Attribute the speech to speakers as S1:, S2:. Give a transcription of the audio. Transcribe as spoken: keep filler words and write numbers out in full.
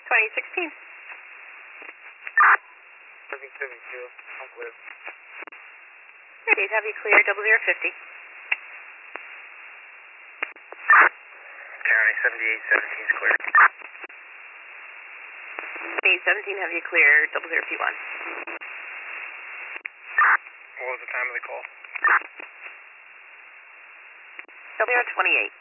S1: twenty sixteen.
S2: seven seventy-two, I'm clear.
S1: Gate, have you clear, double zero fifty.
S2: County seventy-eight seventeen is clear.
S1: eight seventeen, have you clear, double zero P one.
S2: What was the time of the call?
S1: double zero twenty-eight.